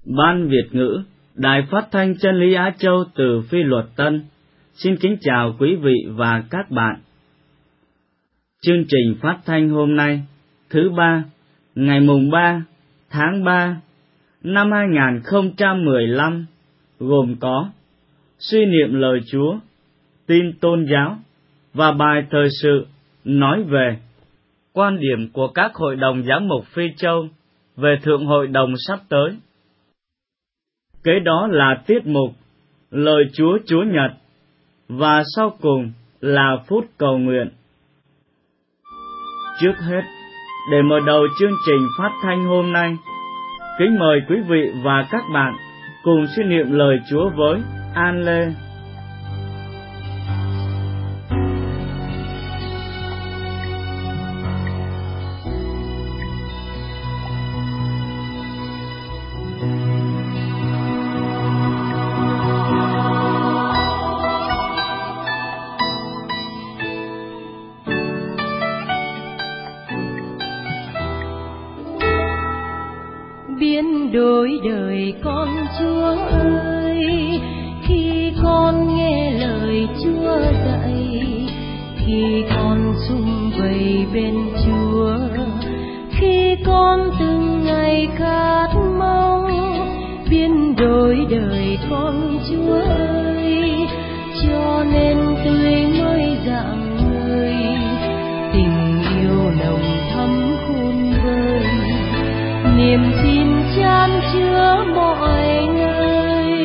Ban Việt ngữ, Đài Phát thanh Chân lý Á Châu từ Phi Luật Tân, xin kính chào quý vị và các bạn. Chương trình phát thanh hôm nay, thứ ba, ngày mùng 3 tháng 3 năm 2015, gồm có suy niệm lời Chúa, tin tôn giáo và bài thời sự nói về quan điểm của các hội đồng giám mục Phi Châu về Thượng Hội đồng sắp tới. Kế đó là tiết mục Lời Chúa Chúa Nhật, và sau cùng là phút cầu nguyện. Trước hết, để mở đầu chương trình phát thanh hôm nay, kính mời quý vị và các bạn cùng suy niệm lời Chúa với An Lê. Biến đổi đời con Chúa ơi, khi con nghe lời Chúa dạy, khi con sum vầy bên Chúa, khi con từng ngày khát mong. Biến đổi đời con Chúa ơi, cho nên tươi mới rạng ngời, tình yêu nồng thắm khôn vơi, niềm tin chan chứa mọi người.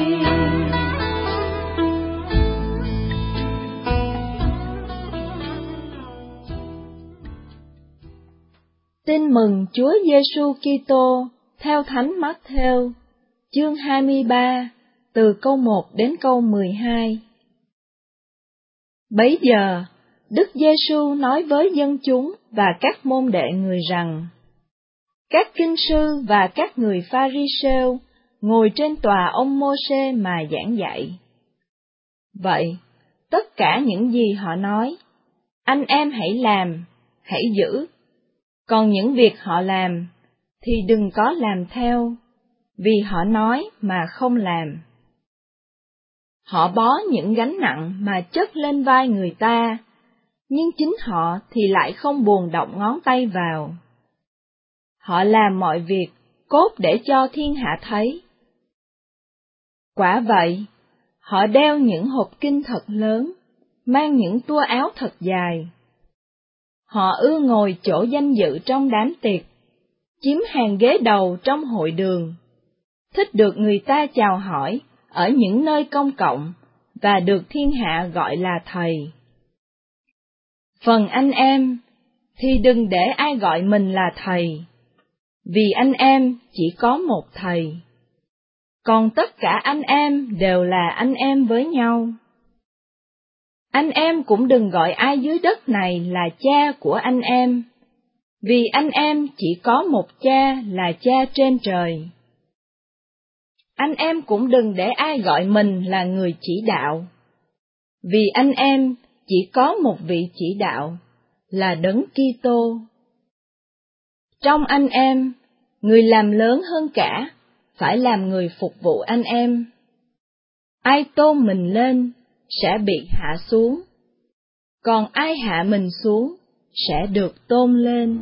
Tin mừng Chúa Giêsu Kitô theo Thánh Mát-thêu, chương 23, từ câu 1 đến câu 12. Bấy giờ, Đức Giêsu nói với dân chúng và các môn đệ người rằng: các kinh sư và các người Pha-ri-sêu ngồi trên tòa ông Mô-sê mà giảng dạy. Vậy, tất cả những gì họ nói, anh em hãy làm, hãy giữ. Còn những việc họ làm, thì đừng có làm theo, vì họ nói mà không làm. Họ bó những gánh nặng mà chất lên vai người ta, nhưng chính họ thì lại không buồn động ngón tay vào. Họ làm mọi việc cốt để cho thiên hạ thấy. Quả vậy, họ đeo những hộp kinh thật lớn, mang những tua áo thật dài. Họ ưa ngồi chỗ danh dự trong đám tiệc, chiếm hàng ghế đầu trong hội đường, thích được người ta chào hỏi ở những nơi công cộng, và được thiên hạ gọi là thầy. Phần anh em, thì đừng để ai gọi mình là thầy, vì anh em chỉ có một thầy, còn tất cả anh em đều là anh em với nhau. Anh em cũng đừng gọi ai dưới đất này là cha của anh em, vì anh em chỉ có một cha là cha trên trời. Anh em cũng đừng để ai gọi mình là người chỉ đạo, vì anh em chỉ có một vị chỉ đạo, là Đấng Kitô. Trong anh em, người làm lớn hơn cả, phải làm người phục vụ anh em. Ai tôn mình lên, sẽ bị hạ xuống, còn ai hạ mình xuống, sẽ được tôn lên.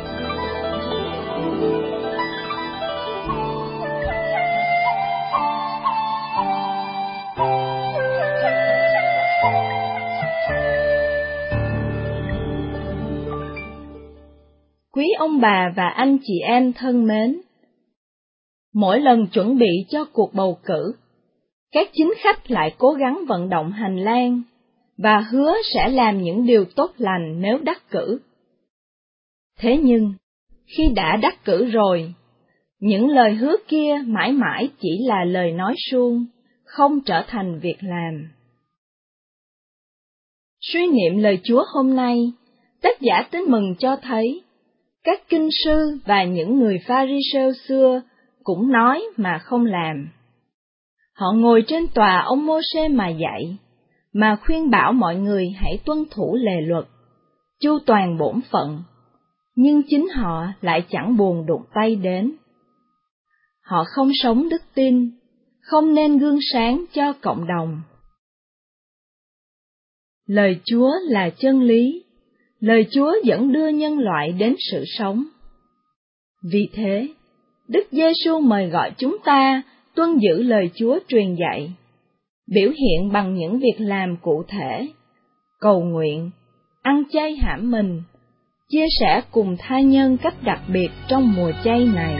Quý ông bà và anh chị em thân mến, mỗi lần chuẩn bị cho cuộc bầu cử, các chính khách lại cố gắng vận động hành lang và hứa sẽ làm những điều tốt lành nếu đắc cử. Thế nhưng, khi đã đắc cử rồi, những lời hứa kia mãi mãi chỉ là lời nói suông, không trở thành việc làm. Suy niệm lời Chúa hôm nay, tác giả Tin Mừng cho thấy, các kinh sư và những người Pha-ri-sêu xưa cũng nói mà không làm. Họ ngồi trên tòa ông Mô-sê mà dạy, mà khuyên bảo mọi người hãy tuân thủ lề luật, chu toàn bổn phận, nhưng chính họ lại chẳng buồn đụng tay đến. họ không sống đức tin, không nên gương sáng cho cộng đồng. Lời Chúa là chân lý, lời Chúa dẫn đưa nhân loại đến sự sống. Vì thế, Đức Giêsu mời gọi chúng ta tuân giữ lời Chúa truyền dạy, biểu hiện bằng những việc làm cụ thể, cầu nguyện, ăn chay hãm mình, chia sẻ cùng tha nhân cách đặc biệt trong mùa chay này.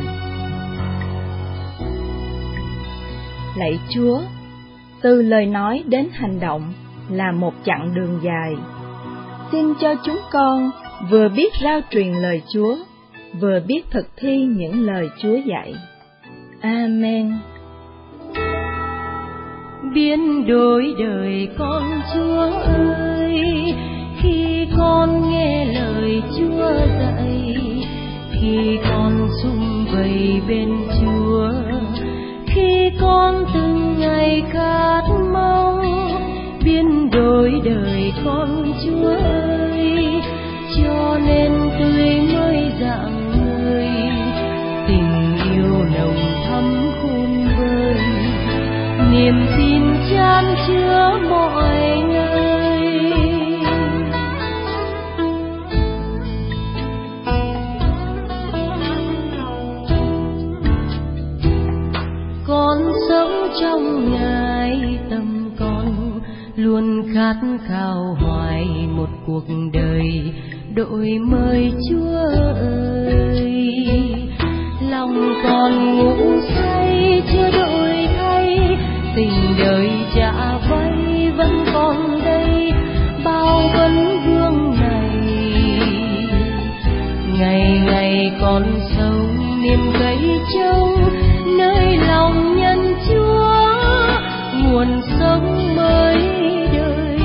Lạy Chúa, từ lời nói đến hành động là một chặng đường dài. Xin cho chúng con vừa biết rao truyền lời Chúa, vừa biết thực thi những lời Chúa dạy. Amen. Biến đổi đời con Chúa ơi, khi con nghe lời Chúa dạy, khi con sum vầy bên Chúa, khi con từng ngày khát mong. Biến đổi đời con Chúa ơi, cho nên tươi mới rạng ngời, tình yêu nồng thắm khôn vơi, niềm tin chan chứa mọi nơi. Con sống trong Ngài, tâm con luôn khát khao hoài một cuộc đời đổi mới Chúa ơi. Lòng còn ngủ say chưa đổi thay, tình đời chả vây vẫn còn đây, bao vấn vương này. Ngày ngày con sống niềm cấy trông nơi lòng nhân Chúa, nguồn sống mới đời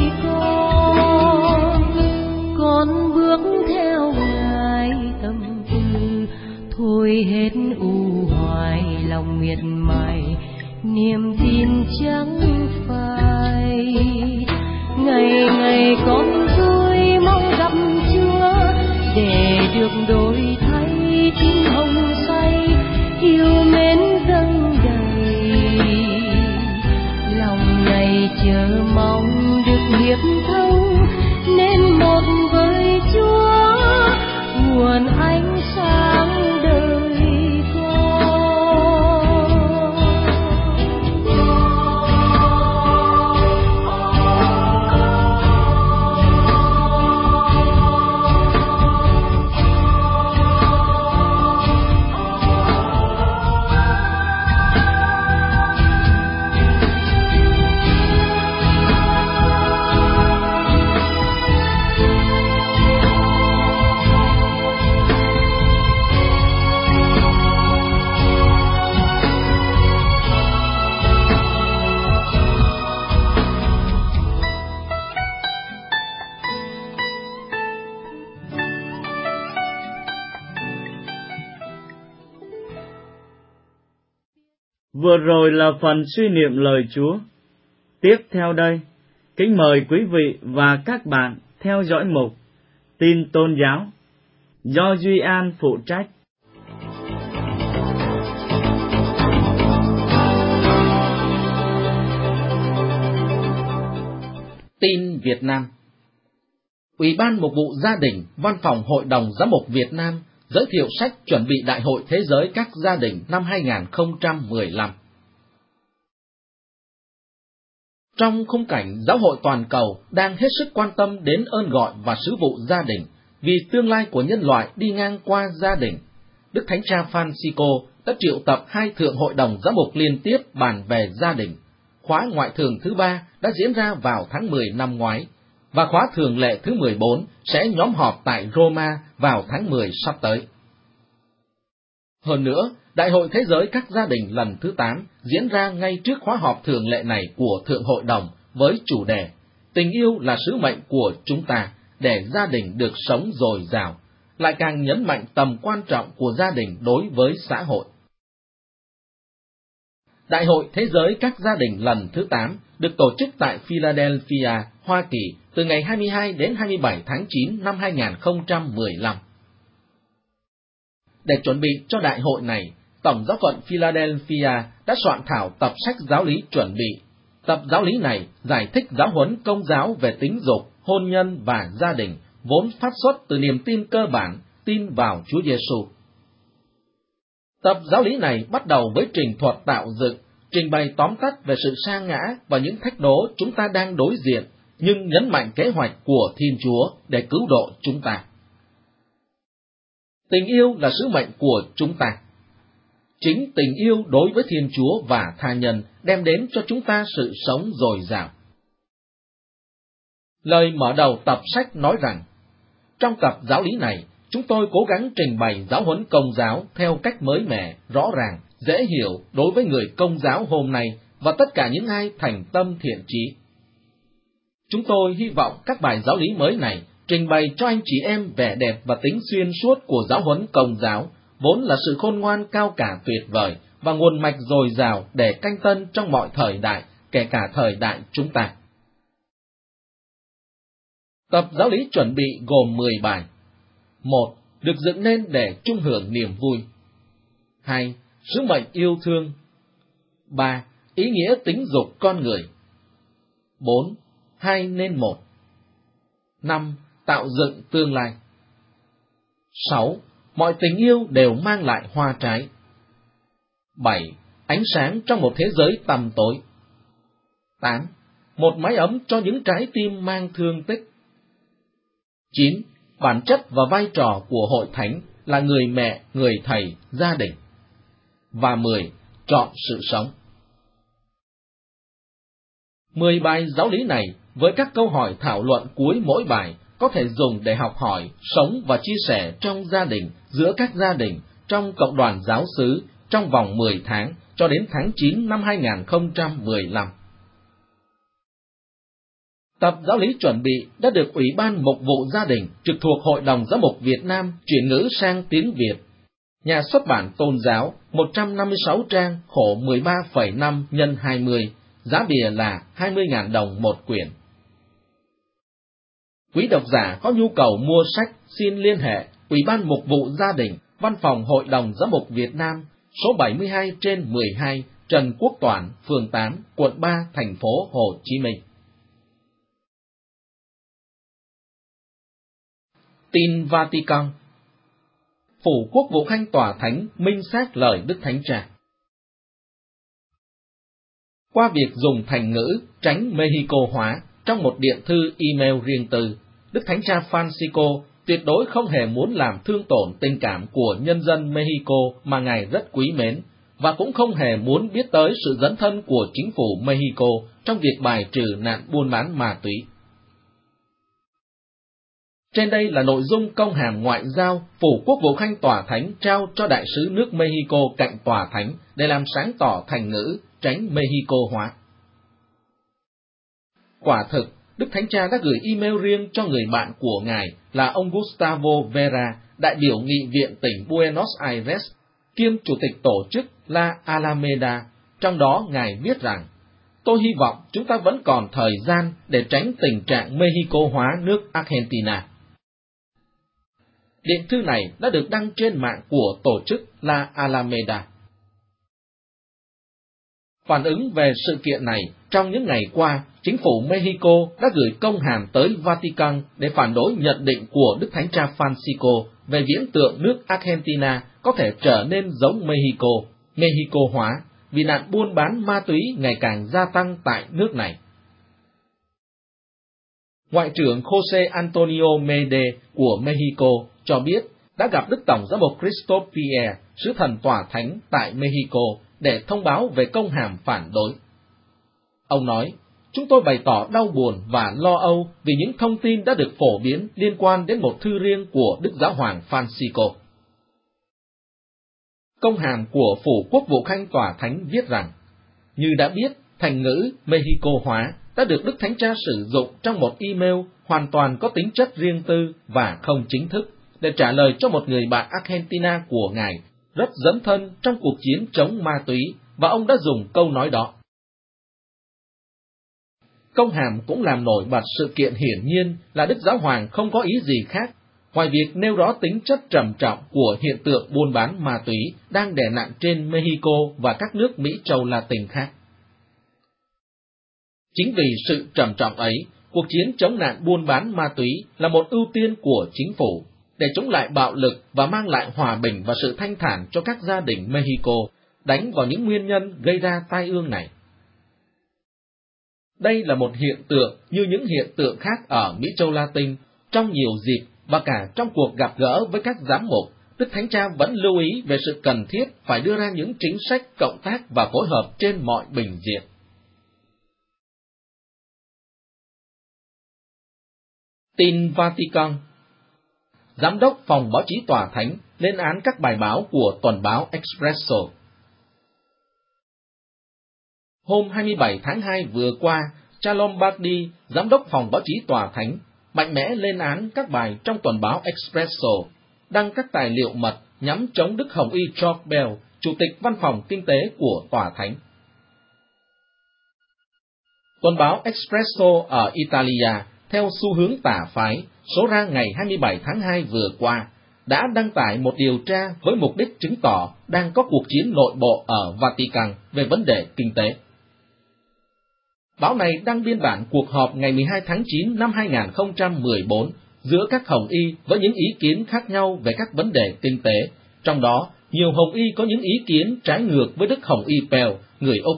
con bước theo Ngài tâm tư, thôi hết u hoài lòng miệt mài, niềm tin chẳng phai. Ngày ngày con vui mong gặp Chúa, để được đổi thay tim hồng say, yêu mến dâng đầy. Lòng này chờ mong được hiệp thông, nên một với Chúa, nguồn ánh sáng đời Vừa rồi là phần suy niệm lời Chúa. Tiếp theo đây, kính mời quý vị và các bạn theo dõi mục Tin Tôn Giáo do Duy An phụ trách. Tin Việt Nam. Ủy ban Mục vụ Gia đình, Văn phòng Hội đồng Giám mục Việt Nam giới thiệu sách chuẩn bị Đại hội Thế giới các gia đình năm 2015. Trong khung cảnh giáo hội toàn cầu đang hết sức quan tâm đến ơn gọi và sứ vụ gia đình, vì tương lai của nhân loại đi ngang qua gia đình, Đức Thánh Cha Francisco đã triệu tập 2 thượng hội đồng giám mục liên tiếp bàn về gia đình. Khóa ngoại thường thứ 3 đã diễn ra vào tháng 10 năm ngoái, và khóa thường lệ thứ 14 sẽ nhóm họp tại Roma vào tháng 10 sắp tới. Hơn nữa, Đại hội Thế giới các gia đình lần thứ 8 diễn ra ngay trước khóa họp thường lệ này của Thượng Hội đồng với chủ đề Tình yêu là sứ mệnh của chúng ta để gia đình được sống dồi dào, lại càng nhấn mạnh tầm quan trọng của gia đình đối với xã hội. Đại hội Thế giới các gia đình lần thứ 8 được tổ chức tại Philadelphia, Hoa Kỳ từ ngày 22 đến 27 tháng 9 năm 2015. Để chuẩn bị cho đại hội này, Tổng giáo phận Philadelphia đã soạn thảo tập sách giáo lý chuẩn bị. Tập giáo lý này giải thích giáo huấn Công giáo về tính dục, hôn nhân và gia đình, vốn phát xuất từ niềm tin cơ bản, tin vào Chúa Giêsu. Tập giáo lý này bắt đầu với trình thuật tạo dựng, trình bày tóm tắt về sự sa ngã và những thách đố chúng ta đang đối diện, nhưng nhấn mạnh kế hoạch của Thiên Chúa để cứu độ chúng ta. Tình yêu là sứ mệnh của chúng ta. Chính tình yêu đối với Thiên Chúa và tha nhân đem đến cho chúng ta sự sống dồi dào. Lời mở đầu tập sách nói rằng, trong tập giáo lý này, chúng tôi cố gắng trình bày giáo huấn Công giáo theo cách mới mẻ, rõ ràng, dễ hiểu đối với người Công giáo hôm nay và tất cả những ai thành tâm thiện chí. Chúng tôi hy vọng các bài giáo lý mới này trình bày cho anh chị em vẻ đẹp và tính xuyên suốt của giáo huấn Công giáo, vốn là sự khôn ngoan cao cả tuyệt vời và nguồn mạch dồi dào để canh tân trong mọi thời đại, kể cả thời đại chúng ta. Tập giáo lý chuẩn bị gồm 10 bài. 1. Được dựng nên để chung hưởng niềm vui. 2. Sứ mệnh yêu thương. 3. Ý nghĩa tính dục con người. 4. 2 nên 1. 5. Tạo dựng tương lai. 6. Mọi tình yêu đều mang lại hoa trái. 7. Ánh sáng trong một thế giới tăm tối. 8. Một mái ấm cho những trái tim mang thương tích. 9. Bản chất và vai trò của hội thánh là người mẹ, người thầy, gia đình. Và 10. Chọn sự sống. 10 bài giáo lý này với các câu hỏi thảo luận cuối mỗi bài có thể dùng để học hỏi, sống và chia sẻ trong gia đình, giữa các gia đình, trong cộng đoàn giáo xứ, trong vòng 10 tháng cho đến tháng 9 năm 2015. Tập giáo lý chuẩn bị đã được Ủy ban Mục vụ Gia đình trực thuộc Hội đồng Giám mục Việt Nam chuyển ngữ sang tiếng Việt. Nhà xuất bản Tôn giáo, 156 trang, khổ 13,5 x 20, giá bìa là 20.000 đồng một quyển. Quý độc giả có nhu cầu mua sách xin liên hệ Ủy ban Mục vụ Gia đình, Văn phòng Hội đồng Giám mục Việt Nam, số 72/12, Trần Quốc Toản, phường 8, quận 3, thành phố Hồ Chí Minh. Tin Vatican. Phủ Quốc vụ Khanh Tòa Thánh minh xác lời Đức Thánh Cha. Qua việc dùng thành ngữ tránh Mexico hóa trong một điện thư email riêng tư, Đức Thánh Cha Francisco tuyệt đối không hề muốn làm thương tổn tình cảm của nhân dân Mexico mà Ngài rất quý mến, và cũng không hề muốn biết tới sự dấn thân của chính phủ Mexico trong việc bài trừ nạn buôn bán ma túy. Trên đây là nội dung công hàm ngoại giao Phủ Quốc vụ Khanh Tòa Thánh trao cho đại sứ nước Mexico cạnh Tòa Thánh để làm sáng tỏ thành ngữ tránh Mexico hóa. Quả thực, Đức Thánh Cha đã gửi email riêng cho người bạn của Ngài là ông Gustavo Vera, đại biểu nghị viện tỉnh Buenos Aires, kiêm chủ tịch tổ chức La Alameda. Trong đó Ngài viết rằng, tôi hy vọng chúng ta vẫn còn thời gian để tránh tình trạng Mexico hóa nước Argentina. Điện thư này đã được đăng trên mạng của tổ chức La Alameda. Phản ứng về sự kiện này, trong những ngày qua, chính phủ Mexico đã gửi công hàm tới Vatican để phản đối nhận định của Đức Thánh Cha Francisco về viễn tượng nước Argentina có thể trở nên giống Mexico hóa, vì nạn buôn bán ma túy ngày càng gia tăng tại nước này. Ngoại trưởng José Antonio Mede của Mexico cho biết đã gặp Đức Tổng giám mục Christophe Pierre, sứ thần Tòa Thánh tại Mexico, để thông báo về công hàm phản đối. Ông nói, chúng tôi bày tỏ đau buồn và lo âu vì những thông tin đã được phổ biến liên quan đến một thư riêng của Đức Giáo hoàng Francisco. Công hàm của Phủ Quốc vụ Khanh Tòa Thánh viết rằng, như đã biết, thành ngữ Mexico hóa đã được Đức Thánh Cha sử dụng trong một email hoàn toàn có tính chất riêng tư và không chính thức để trả lời cho một người bạn Argentina của Ngài rất dấn thân trong cuộc chiến chống ma túy, và ông đã dùng câu nói đó. Công hàm cũng làm nổi bật sự kiện hiển nhiên là Đức Giáo hoàng không có ý gì khác, Ngoài việc nêu rõ tính chất trầm trọng của hiện tượng buôn bán ma túy đang đè nặng trên Mexico và các nước Mỹ châu Latin khác. Chính vì sự trầm trọng ấy, cuộc chiến chống nạn buôn bán ma túy là một ưu tiên của chính phủ để chống lại bạo lực và mang lại hòa bình và sự thanh thản cho các gia đình Mexico, đánh vào những nguyên nhân gây ra tai ương này. Đây là một hiện tượng như những hiện tượng khác ở Mỹ châu Latin. Trong nhiều dịp và cả trong cuộc gặp gỡ với các giám mục, Đức Thánh Cha vẫn lưu ý về sự cần thiết phải đưa ra những chính sách cộng tác và phối hợp trên mọi bình diện. Tin Vatican. Giám đốc Phòng Báo chí Tòa Thánh lên án các bài báo của tuần báo Expresso. Hôm 27 tháng 2 vừa qua, cha Lombardi, Giám đốc Phòng Báo chí Tòa Thánh, mạnh mẽ lên án các bài trong tuần báo Expresso, đăng các tài liệu mật nhắm chống Đức Hồng Y George Bell, Chủ tịch Văn phòng Kinh tế của Tòa Thánh. Tuần báo Expresso ở Italia, theo xu hướng tà phái, số ra ngày 27 tháng 2 vừa qua, đã đăng tải một điều tra với mục đích chứng tỏ đang có cuộc chiến nội bộ ở Vatican về vấn đề kinh tế. Báo này đăng biên bản cuộc họp ngày 12 tháng 9 năm 2014 giữa các Hồng Y với những ý kiến khác nhau về các vấn đề kinh tế, trong đó nhiều Hồng Y có những ý kiến trái ngược với Đức Hồng Y Pell, người Úc.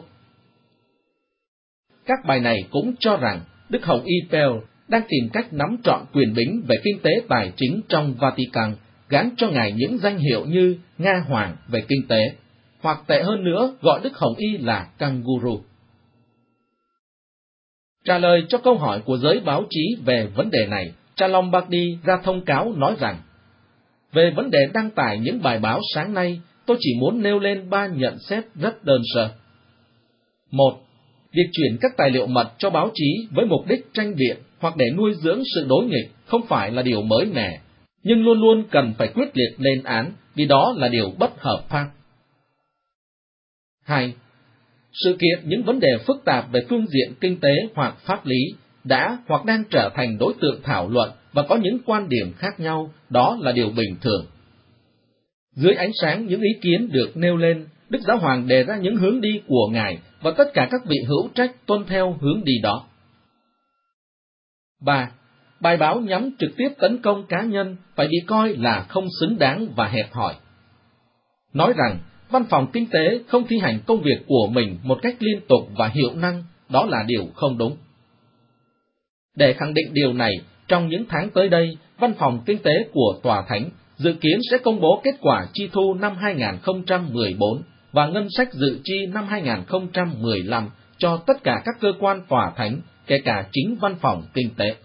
Các bài này cũng cho rằng Đức Hồng Y Pell đang tìm cách nắm trọn quyền bính về kinh tế tài chính trong Vatican, gán cho ngài những danh hiệu như Nga Hoàng về kinh tế, hoặc tệ hơn nữa gọi Đức Hồng Y là Kangaroo. Trả lời cho câu hỏi của giới báo chí về vấn đề này, cha Lombardi ra thông cáo nói rằng, về vấn đề đăng tải những bài báo sáng nay, tôi chỉ muốn nêu lên 3 nhận xét rất đơn sơ. 1. Việc chuyển các tài liệu mật cho báo chí với mục đích tranh biện hoặc để nuôi dưỡng sự đối nghịch không phải là điều mới mẻ, nhưng luôn luôn cần phải quyết liệt lên án vì đó là điều bất hợp pháp. 2. Sự kiện những vấn đề phức tạp về phương diện kinh tế hoặc pháp lý đã hoặc đang trở thành đối tượng thảo luận và có những quan điểm khác nhau, đó là điều bình thường. Dưới ánh sáng những ý kiến được nêu lên, Đức Giáo Hoàng đề ra những hướng đi của Ngài và tất cả các vị hữu trách tuân theo hướng đi đó. 3. Bài báo nhắm trực tiếp tấn công cá nhân phải bị coi là không xứng đáng và hẹp hòi. Nói rằng Văn phòng Kinh tế không thi hành công việc của mình một cách liên tục và hiệu năng, đó là điều không đúng. Để khẳng định điều này, trong những tháng tới đây, Văn phòng Kinh tế của Tòa Thánh dự kiến sẽ công bố kết quả chi thu năm 2014 và ngân sách dự chi năm 2015 cho tất cả các cơ quan Tòa Thánh, kể cả chính Văn phòng Kinh tế.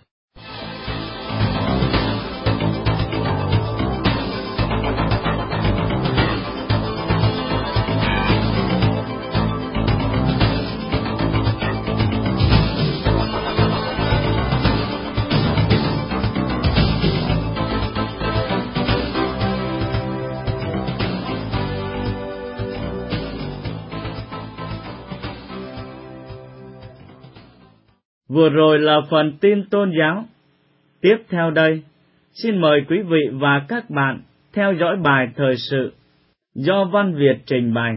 Vừa rồi là phần tin tôn giáo. Tiếp theo đây, xin mời quý vị và các bạn theo dõi bài thời sự do Văn Việt trình bày.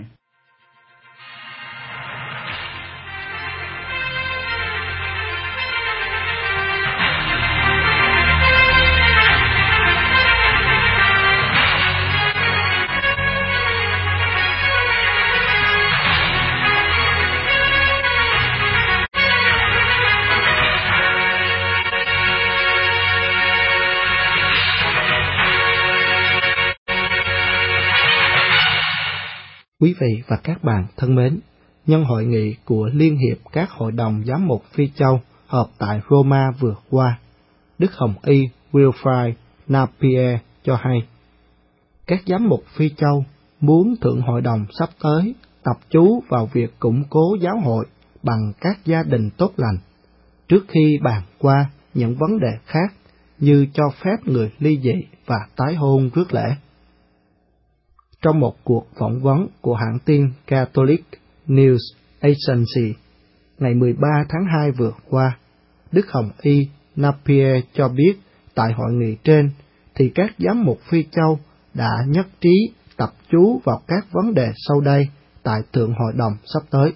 Quý vị và các bạn thân mến, nhân hội nghị của Liên hiệp các hội đồng giám mục Phi Châu họp tại Roma vừa qua, Đức Hồng Y Wilfrid Napier cho hay, các giám mục Phi Châu muốn Thượng Hội đồng sắp tới tập chú vào việc củng cố giáo hội bằng các gia đình tốt lành, trước khi bàn qua những vấn đề khác như cho phép người ly dị và tái hôn rước lễ. Trong một cuộc phỏng vấn của hãng tin Catholic News Agency ngày 13 tháng 2 vừa qua, Đức Hồng Y Napier cho biết tại hội nghị trên, thì các giám mục Phi Châu đã nhất trí tập chú vào các vấn đề sau đây tại Thượng Hội đồng sắp tới.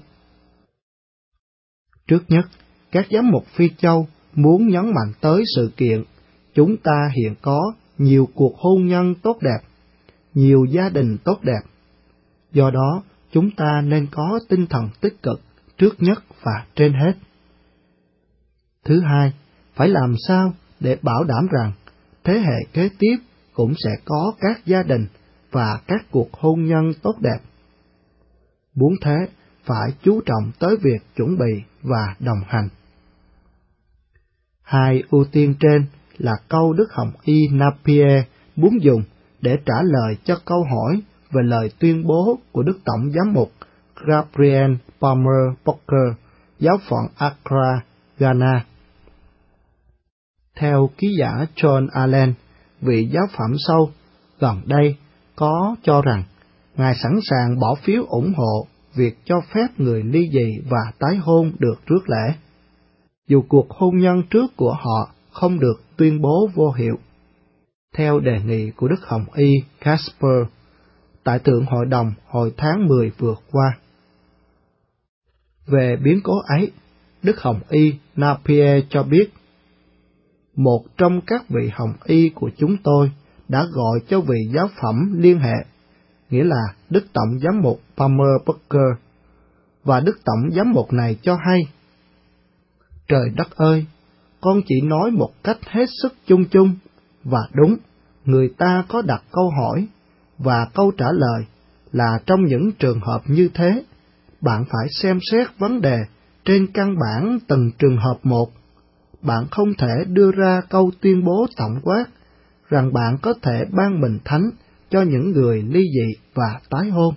Trước nhất, các giám mục Phi Châu muốn nhấn mạnh tới sự kiện chúng ta hiện có nhiều cuộc hôn nhân tốt đẹp, nhiều gia đình tốt đẹp. Do đó, chúng ta nên có tinh thần tích cực trước nhất và trên hết. Thứ hai, phải làm sao để bảo đảm rằng thế hệ kế tiếp cũng sẽ có các gia đình và các cuộc hôn nhân tốt đẹp. Muốn thế, phải chú trọng tới việc chuẩn bị và đồng hành. Hai ưu tiên trên là câu Đức Hồng Y Napier muốn dùng để trả lời cho câu hỏi về lời tuyên bố của Đức Tổng Giám mục Gabriel Palmer Booker, giáo phận Accra, Ghana. Theo ký giả John Allen, vị giáo phạm sau, gần đây có cho rằng Ngài sẵn sàng bỏ phiếu ủng hộ việc cho phép người ly dị và tái hôn được rước lễ, dù cuộc hôn nhân trước của họ không được tuyên bố vô hiệu. Theo đề nghị của Đức Hồng Y Casper tại Thượng Hội đồng hồi tháng 10 vừa qua. Về biến cố ấy, Đức Hồng Y Napier cho biết, một trong các vị Hồng Y của chúng tôi đã gọi cho vị giáo phẩm liên hệ, nghĩa là Đức Tổng Giám mục Palmer Booker, và Đức Tổng Giám mục này cho hay, trời đất ơi, con chỉ nói một cách hết sức chung chung, và đúng, người ta có đặt câu hỏi, và câu trả lời là trong những trường hợp như thế, bạn phải xem xét vấn đề trên căn bản từng trường hợp một. Bạn không thể đưa ra câu tuyên bố tổng quát rằng bạn có thể ban bình thánh cho những người ly dị và tái hôn.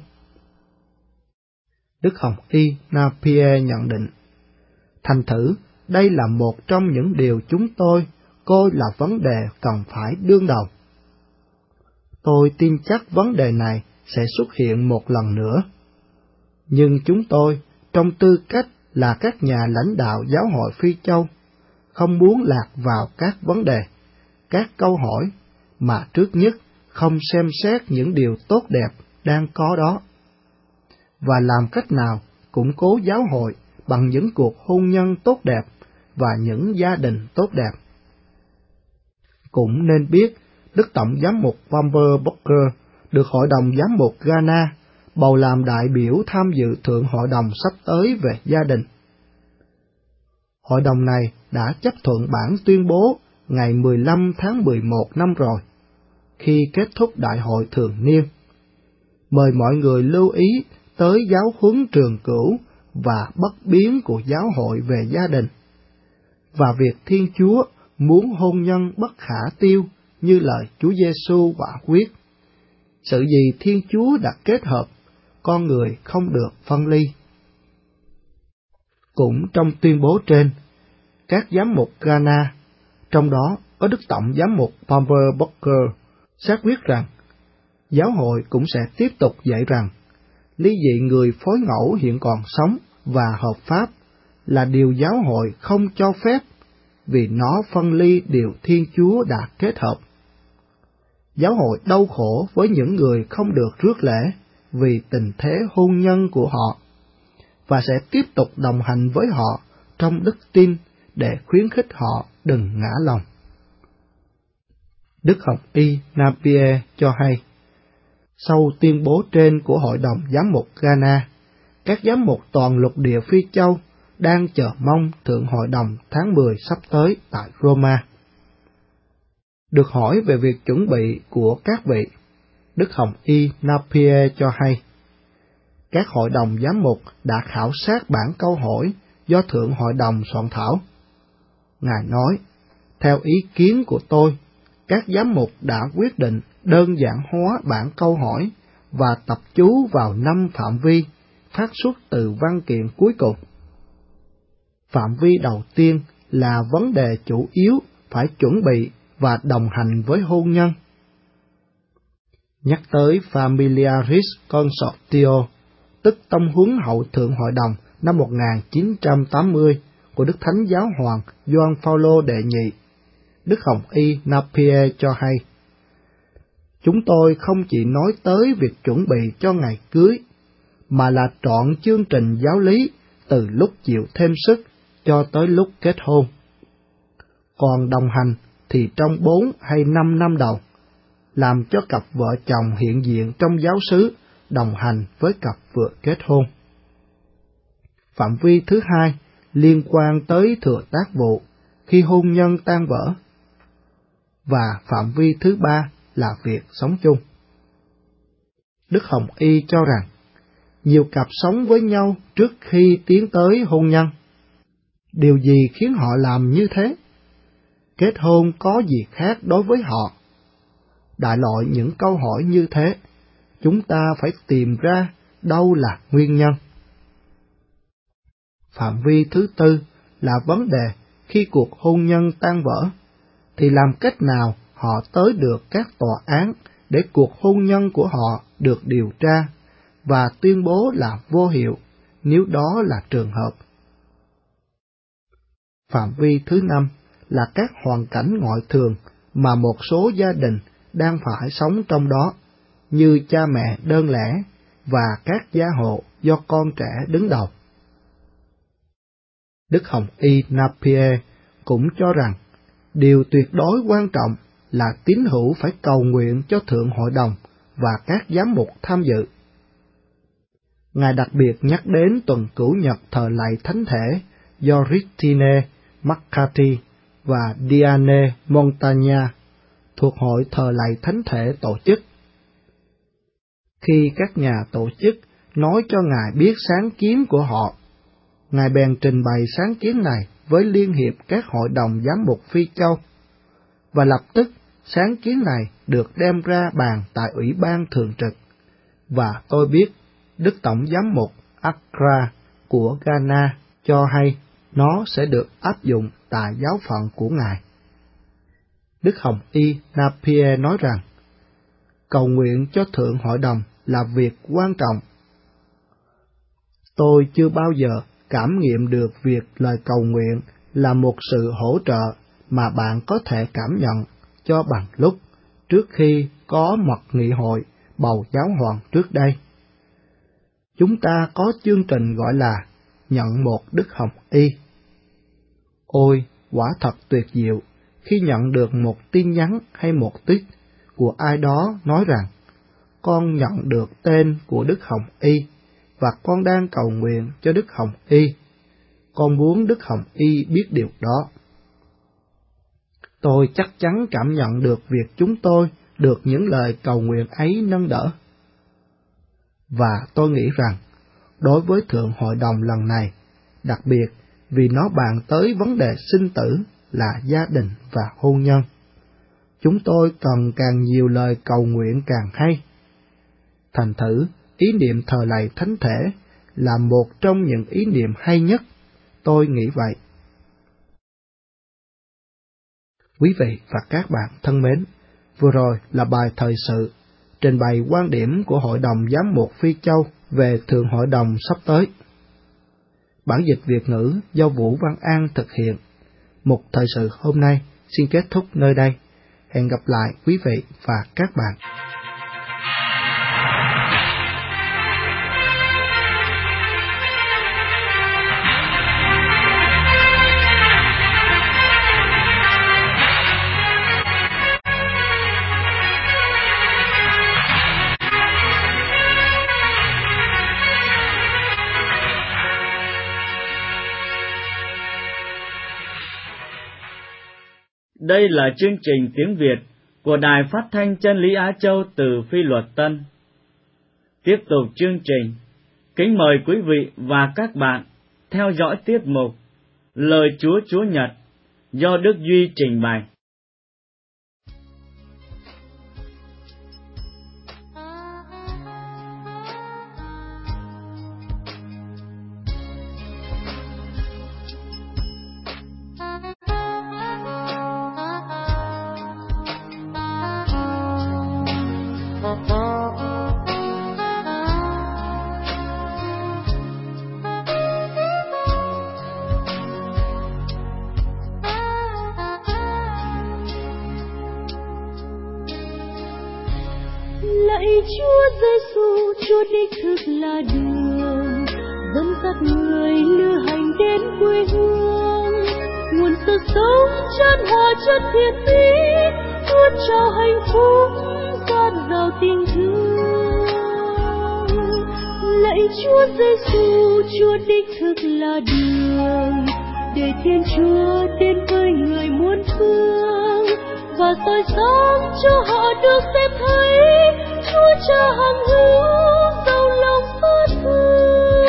Đức Hồng Y Napier nhận định, thành thử đây là một trong những điều chúng tôi coi là vấn đề cần phải đương đầu. Tôi tin chắc vấn đề này sẽ xuất hiện một lần nữa. Nhưng chúng tôi, trong tư cách là các nhà lãnh đạo giáo hội Phi Châu, không muốn lạc vào các vấn đề, các câu hỏi, mà trước nhất không xem xét những điều tốt đẹp đang có đó, và làm cách nào củng cố giáo hội bằng những cuộc hôn nhân tốt đẹp và những gia đình tốt đẹp. Cũng nên biết, Đức Tổng Giám mục Palmer Booker được Hội đồng Giám mục Ghana bầu làm đại biểu tham dự Thượng Hội đồng sắp tới về gia đình. Hội đồng này đã chấp thuận bản tuyên bố ngày 15 tháng 11 năm rồi, khi kết thúc đại hội thường niên. Mời mọi người lưu ý tới giáo huấn trường cửu và bất biến của giáo hội về gia đình, và việc Thiên Chúa muốn hôn nhân bất khả tiêu như lời Chúa Giêsu quả quyết. Sự gì Thiên Chúa đã kết hợp, con người không được phân ly. Cũng trong tuyên bố trên, các giám mục Ghana, trong đó có Đức Tổng Giám mục Palmer Booker, xác quyết rằng giáo hội cũng sẽ tiếp tục dạy rằng ly dị người phối ngẫu hiện còn sống và hợp pháp là điều giáo hội không cho phép, vì nó phân ly điều Thiên Chúa đã kết hợp. Giáo hội đau khổ với những người không được rước lễ vì tình thế hôn nhân của họ, và sẽ tiếp tục đồng hành với họ trong đức tin để khuyến khích họ đừng ngã lòng. Đức Hồng Y Napier cho hay, sau tuyên bố trên của Hội đồng Giám mục Ghana, các giám mục toàn lục địa Phi Châu đang chờ mong Thượng Hội đồng tháng 10 sắp tới tại Roma. Được hỏi về việc chuẩn bị của các vị, Đức Hồng Y Napier cho hay, các hội đồng giám mục đã khảo sát bản câu hỏi do Thượng Hội đồng soạn thảo. Ngài nói, theo ý kiến của tôi, các giám mục đã quyết định đơn giản hóa bản câu hỏi và tập chú vào 5 phạm vi phát xuất từ văn kiện cuối cùng. Phạm vi đầu tiên là vấn đề chủ yếu phải chuẩn bị và đồng hành với hôn nhân. Nhắc tới Familiaris Consortio, tức tông huấn hậu Thượng Hội đồng năm 1980 của Đức Thánh Giáo Hoàng Gioan Phaolô đệ nhị, Đức Hồng Y Napier cho hay, Chúng tôi không chỉ nói tới việc chuẩn bị cho ngày cưới, mà là trọn chương trình giáo lý từ lúc chịu thêm sức cho tới lúc kết hôn. Còn đồng hành thì trong 4 hay 5 năm đầu, làm cho cặp vợ chồng hiện diện trong giáo xứ đồng hành với cặp vừa kết hôn. Phạm vi thứ hai liên quan tới thừa tác vụ khi hôn nhân tan vỡ. Và phạm vi thứ ba là việc sống chung. Đức Hồng Y cho rằng, nhiều cặp sống với nhau trước khi tiến tới hôn nhân. Điều gì khiến họ làm như thế? Kết hôn có gì khác đối với họ? Đại loại những câu hỏi như thế, chúng ta phải tìm ra đâu là nguyên nhân. Phạm vi thứ tư là vấn đề khi cuộc hôn nhân tan vỡ, thì làm cách nào họ tới được các tòa án để cuộc hôn nhân của họ được điều tra và tuyên bố là vô hiệu nếu đó là trường hợp. Phạm vi thứ năm là các hoàn cảnh ngoại thường mà một số gia đình đang phải sống trong đó, như cha mẹ đơn lẻ và các gia hộ do con trẻ đứng đầu. Đức Hồng Y Napier cũng cho rằng, điều tuyệt đối quan trọng là tín hữu phải cầu nguyện cho Thượng Hội đồng và các giám mục tham dự. Ngài đặc biệt nhắc đến tuần cửu nhật thờ lạy thánh thể do Christine McCarthy và Diane Montagna thuộc Hội thờ lạy thánh thể tổ chức. Khi các nhà tổ chức nói cho Ngài biết sáng kiến của họ, Ngài bèn trình bày sáng kiến này với Liên hiệp các hội đồng giám mục Phi Châu, và lập tức sáng kiến này được đem ra bàn tại Ủy ban Thường trực, và tôi biết Đức Tổng giám mục Accra của Ghana cho hay nó sẽ được áp dụng tại giáo phận của Ngài. Đức Hồng Y Napier nói rằng, cầu nguyện cho Thượng Hội đồng là việc quan trọng. Tôi chưa bao giờ cảm nghiệm được việc lời cầu nguyện là một sự hỗ trợ mà bạn có thể cảm nhận cho bằng lúc trước khi có mật nghị hội bầu giáo hoàng trước đây. Chúng ta có chương trình gọi là nhận một Đức Hồng Y. Ôi, quả thật tuyệt diệu khi nhận được một tin nhắn hay một tweet của ai đó nói rằng, con nhận được tên của Đức Hồng Y và con đang cầu nguyện cho Đức Hồng Y. Con muốn Đức Hồng Y biết điều đó. Tôi chắc chắn cảm nhận được việc chúng tôi được những lời cầu nguyện ấy nâng đỡ. Và tôi nghĩ rằng, đối với Thượng Hội đồng lần này, đặc biệt vì nó bàn tới vấn đề sinh tử là gia đình và hôn nhân, chúng tôi cần càng nhiều lời cầu nguyện càng hay. Thành thử, ý niệm thờ lạy thánh thể là một trong những ý niệm hay nhất, tôi nghĩ vậy. Quý vị và các bạn thân mến, vừa rồi là bài thời sự trình bày quan điểm của Hội đồng Giám mục Phi Châu về Thượng Hội đồng sắp tới. Bản dịch Việt ngữ do Vũ Văn An thực hiện. Mục thời sự hôm nay xin kết thúc nơi đây. Hẹn gặp lại quý vị và các bạn. Đây là chương trình tiếng Việt của Đài Phát thanh Chân lý Á Châu từ Phi Luật Tân. Tiếp tục chương trình, kính mời quý vị và các bạn theo dõi tiết mục Lời Chúa Chúa Nhật do Đức Duy trình bày. Chúa đích thực là đường dẫn dắt người lữ hành đến quê hương, nguồn sự sống chan hòa chất thiện mỹ, tuôn trào hạnh phúc dạt dào tình thương. Lạy Chúa Giêsu, Chúa đích thực là đường để Thiên Chúa đến với người muôn phương, và soi sáng cho họ được xem thấy Chúa Cha hằng hữu giàu lòng xót thương.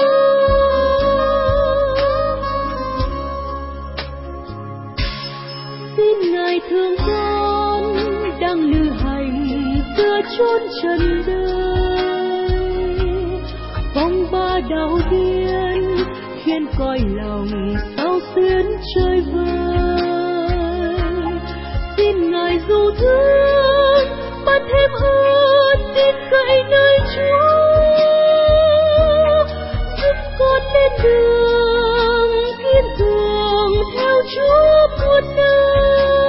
Xin Ngài thương con đang lữ hành giữa chốn trần đời, phong ba đau điên khiến cõi lòng sao xuyến chơi vơi. Xin Ngài dù thương ban thêm ơn, tin cậy nơi Chúa, giúp con lên đường thiên đường theo Chúa muôn nơi.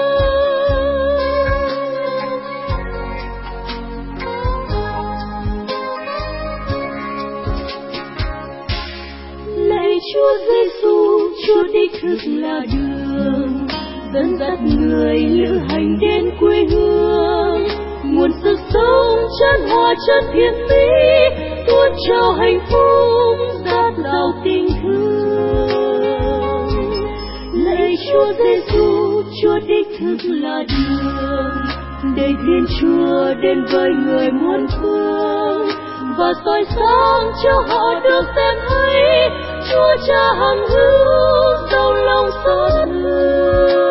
Lạy Chúa Giêsu, Chúa đích thực là đường dẫn dắt người lữ hành đến quê hương, nguồn sức sống chan hòa chất thiện mỹ, tuôn trào hạnh phúc dạt dào tình thương. Lạy Chúa Giêsu, Chúa đích thực là đường để Thiên Chúa đến với người muôn phương, và soi sáng cho họ được xem thấy Chúa Cha hằng hữu giàu lòng xót thương.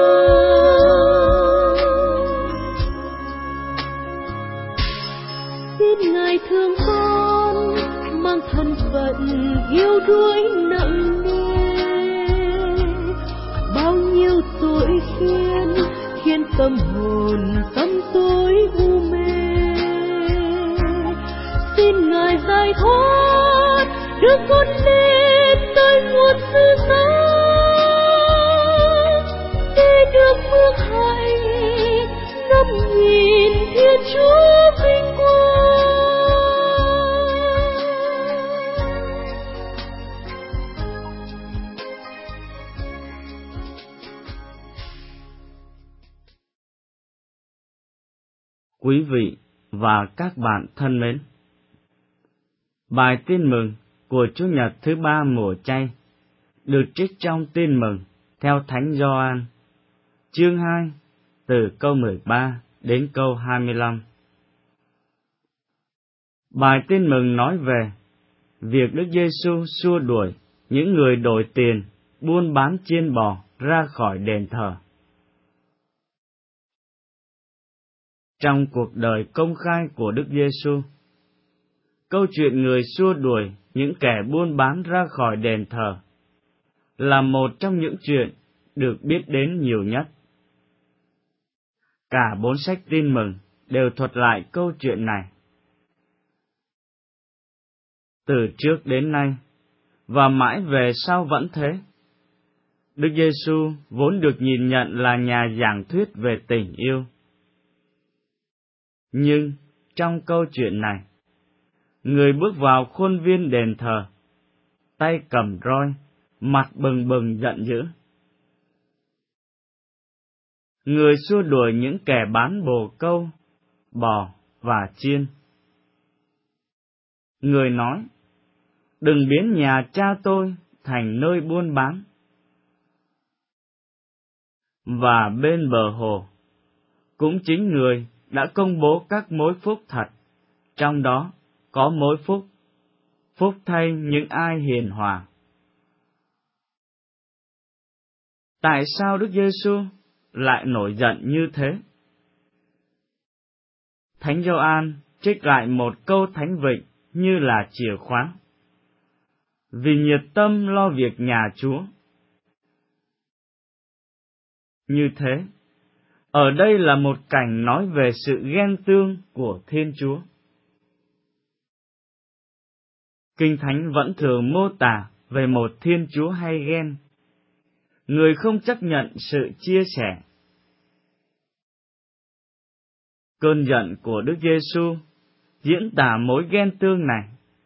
Xin Ngài thương con mang thân phận yếu đuối nặng nề, bao nhiêu tội khiến tâm hồn tâm tối u mê. Xin Ngài giải thoát đưa con lên tới nguồn sự sống, để được phước hạnh ngắm nhìn Thiên Chúa vinh quang. Quý vị và các bạn thân mến, bài tin mừng của Chủ nhật thứ ba mùa chay được trích trong Tin mừng theo Thánh Gioan, chương 2, từ câu 13 đến câu 25. Bài tin mừng nói về việc Đức Giêsu xua đuổi những người đổi tiền buôn bán chiên bò ra khỏi đền thờ. Trong cuộc đời công khai của Đức Giêsu, câu chuyện người xua đuổi những kẻ buôn bán ra khỏi đền thờ là một trong những chuyện được biết đến nhiều nhất. Cả 4 sách Tin mừng đều thuật lại câu chuyện này. Từ trước đến nay, và mãi về sau vẫn thế, Đức Giêsu vốn được nhìn nhận là nhà giảng thuyết về tình yêu. Nhưng trong câu chuyện này, người bước vào khuôn viên đền thờ, tay cầm roi, mặt bừng bừng giận dữ. Người xua đuổi những kẻ bán bồ câu, bò và chiên. Người nói, đừng biến nhà cha tôi thành nơi buôn bán. Và bên bờ hồ, cũng chính người đã công bố các mối phúc thật, trong đó có mối phúc, phúc thay những ai hiền hòa. Tại sao Đức Giêsu lại nổi giận như thế? Thánh Gioan trích lại một câu thánh vịnh như là chìa khóa. Vì nhiệt tâm lo việc nhà Chúa. Như thế, ở đây là một cảnh nói về sự ghen tương của Thiên Chúa. Kinh Thánh vẫn thường mô tả về một Thiên Chúa hay ghen, người không chấp nhận sự chia sẻ. Cơn giận của Đức Giêsu diễn tả mối ghen tương này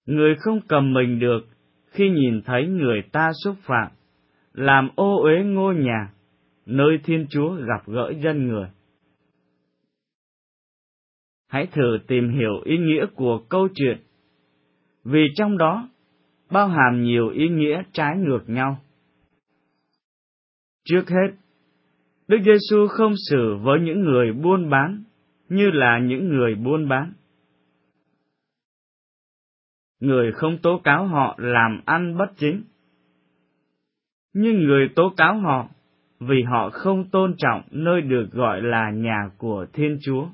Người không cầm mình được khi nhìn thấy người ta xúc phạm, làm ô uế ngôi nhà, nơi Thiên Chúa gặp gỡ dân người. Hãy thử tìm hiểu ý nghĩa của câu chuyện, vì trong đó bao hàm nhiều ý nghĩa trái ngược nhau. Trước hết, Đức Giêsu không xử với những người buôn bán như là những người buôn bán. Người không tố cáo họ làm ăn bất chính, nhưng người tố cáo họ vì họ không tôn trọng nơi được gọi là nhà của Thiên Chúa.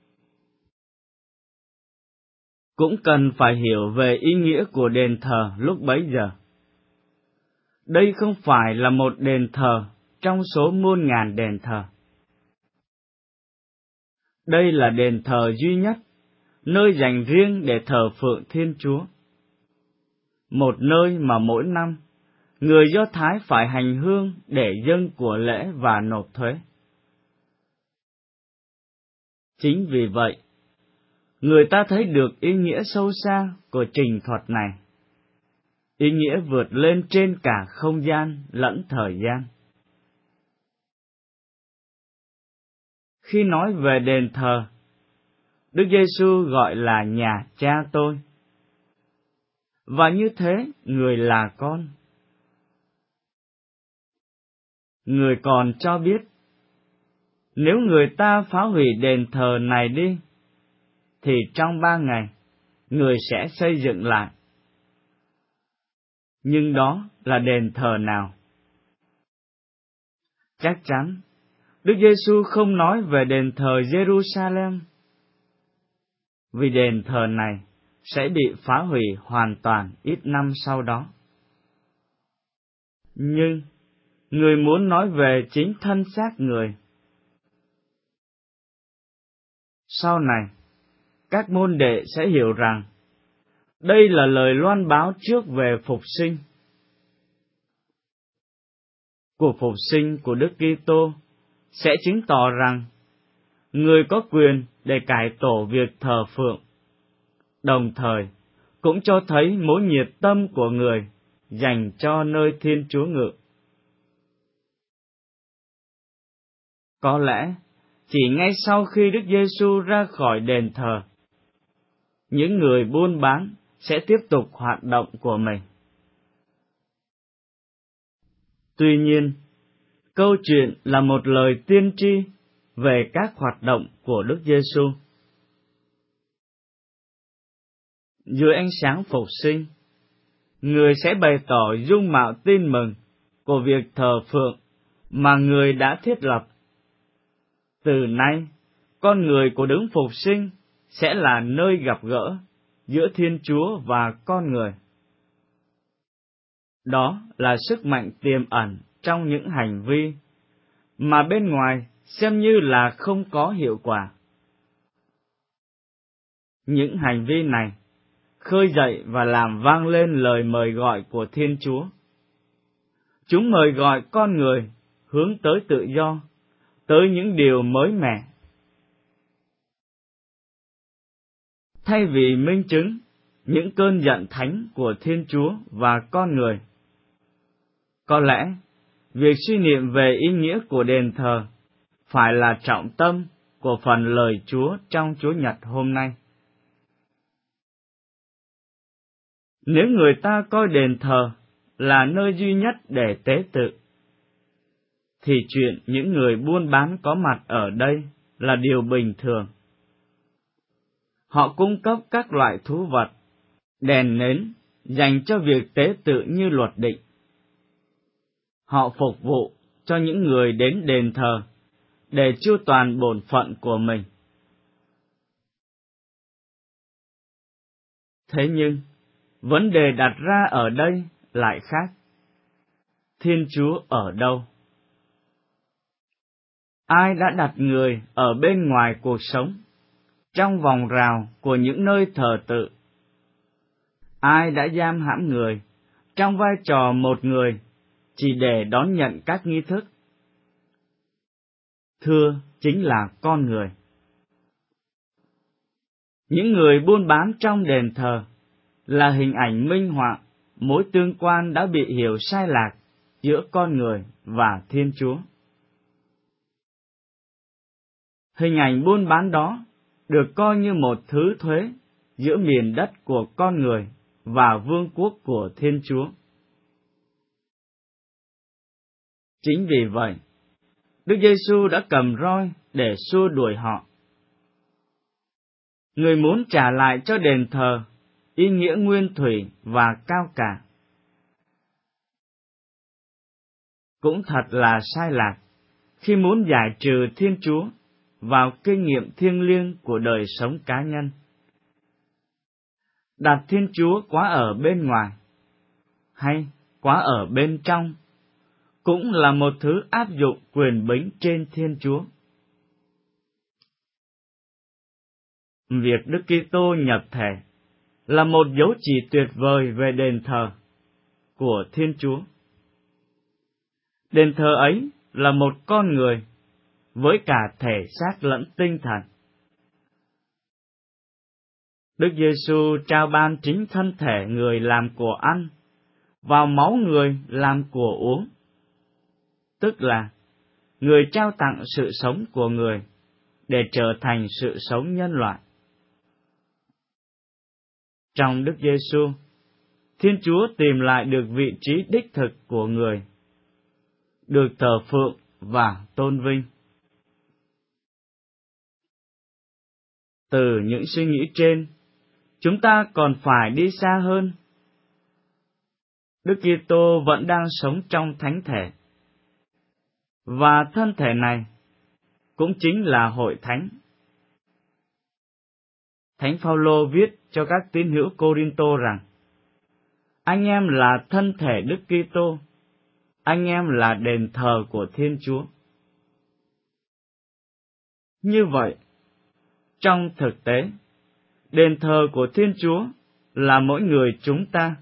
Cũng cần phải hiểu về ý nghĩa của đền thờ lúc bấy giờ. Đây không phải là một đền thờ trong số muôn ngàn đền thờ. Đây là đền thờ duy nhất, nơi dành riêng để thờ phượng Thiên Chúa. Một nơi mà mỗi năm, người Do Thái phải hành hương để dâng của lễ và nộp thuế. Chính vì vậy, người ta thấy được ý nghĩa sâu xa của trình thuật này. Ý nghĩa vượt lên trên cả không gian lẫn thời gian. Khi nói về đền thờ, Đức Giêsu gọi là nhà Cha tôi. Và như thế, người là con. Người còn cho biết, nếu người ta phá hủy đền thờ này đi, thì trong 3 ngày, người sẽ xây dựng lại. Nhưng đó là đền thờ nào? Chắc chắn, Đức Giêsu không nói về đền thờ Jerusalem, vì đền thờ này sẽ bị phá hủy hoàn toàn ít năm sau đó. Nhưng, người muốn nói về chính thân xác người. Sau này, các môn đệ sẽ hiểu rằng, đây là lời loan báo trước về phục sinh. Cuộc phục sinh của Đức Kitô sẽ chứng tỏ rằng, người có quyền để cải tổ việc thờ phượng, đồng thời cũng cho thấy mối nhiệt tâm của người dành cho nơi Thiên Chúa ngự. Có lẽ, chỉ ngay sau khi Đức Giêsu ra khỏi đền thờ, những người buôn bán sẽ tiếp tục hoạt động của mình. Tuy nhiên, câu chuyện là một lời tiên tri về các hoạt động của Đức Giêsu. Dưới ánh sáng phục sinh, người sẽ bày tỏ dung mạo tin mừng của việc thờ phượng mà người đã thiết lập. Từ nay, con người của đấng phục sinh sẽ là nơi gặp gỡ giữa Thiên Chúa và con người. Đó là sức mạnh tiềm ẩn trong những hành vi mà bên ngoài xem như là không có hiệu quả. Những hành vi này khơi dậy và làm vang lên lời mời gọi của Thiên Chúa. Chúng mời gọi con người hướng tới tự do, tới những điều mới mẻ. Thay vì minh chứng những cơn giận thánh của Thiên Chúa và con người, có lẽ việc suy niệm về ý nghĩa của đền thờ phải là trọng tâm của phần lời Chúa trong Chúa Nhật hôm nay. Nếu người ta coi đền thờ là nơi duy nhất để tế tự, thì chuyện những người buôn bán có mặt ở đây là điều bình thường. Họ cung cấp các loại thú vật, đèn nến dành cho việc tế tự như luật định. Họ phục vụ cho những người đến đền thờ để chu toàn bổn phận của mình. Thế nhưng, vấn đề đặt ra ở đây lại khác. Thiên Chúa ở đâu? Ai đã đặt người ở bên ngoài cuộc sống, trong vòng rào của những nơi thờ tự? Ai đã giam hãm người trong vai trò một người chỉ để đón nhận các nghi thức? Thưa, chính là con người. Những người buôn bán trong đền thờ là hình ảnh minh họa mối tương quan đã bị hiểu sai lạc giữa con người và Thiên Chúa. Hình ảnh buôn bán đó được coi như một thứ thuế giữa miền đất của con người và vương quốc của Thiên Chúa. Chính vì vậy, Đức Giêsu đã cầm roi để xua đuổi họ. Người muốn trả lại cho đền thờ ý nghĩa nguyên thủy và cao cả. Cũng thật là sai lạc khi muốn giải trừ Thiên Chúa vào kinh nghiệm thiêng liêng của đời sống cá nhân. Đặt Thiên Chúa quá ở bên ngoài, hay quá ở bên trong, cũng là một thứ áp dụng quyền bính trên Thiên Chúa. Việc Đức Kitô nhập thể là một dấu chỉ tuyệt vời về đền thờ của Thiên Chúa. Đền thờ ấy là một con người với cả thể xác lẫn tinh thần. Đức Giêsu trao ban chính thân thể người làm của ăn, vào máu người làm của uống, tức là người trao tặng sự sống của người để trở thành sự sống nhân loại. Trong Đức Giêsu, Thiên Chúa tìm lại được vị trí đích thực của người, được thờ phượng và tôn vinh. Từ những suy nghĩ trên, chúng ta còn phải đi xa hơn. Đức Kitô vẫn đang sống trong thánh thể, và thân thể này cũng chính là hội thánh. Thánh Phaolô viết cho các tín hữu Cô-rinh-tô rằng: anh em là thân thể Đức Kitô, anh em là đền thờ của Thiên Chúa. Như vậy, trong thực tế, đền thờ của Thiên Chúa là mỗi người chúng ta.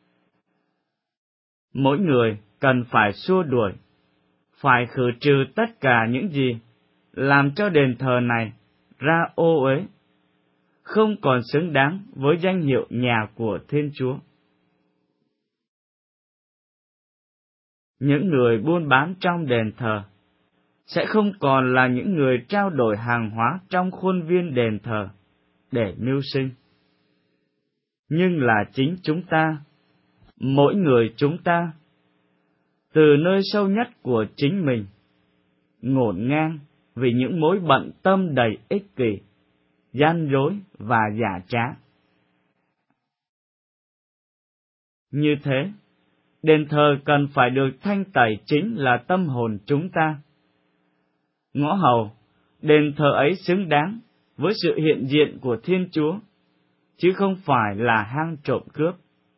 Mỗi người cần phải xua đuổi, phải khử trừ tất cả những gì làm cho đền thờ này ra ô uế, không còn xứng đáng với danh hiệu nhà của Thiên Chúa. Những người buôn bán trong đền thờ sẽ không còn là những người trao đổi hàng hóa trong khuôn viên đền thờ để mưu sinh, nhưng là chính chúng ta, mỗi người chúng ta, từ nơi sâu nhất của chính mình, ngổn ngang vì những mối bận tâm đầy ích kỷ, gian dối và giả trá. Như thế, đền thờ cần phải được thanh tẩy chính là tâm hồn chúng ta. Ngõ hầu, đền thờ ấy xứng đáng với sự hiện diện của Thiên Chúa, chứ không phải là hang trộm cướp.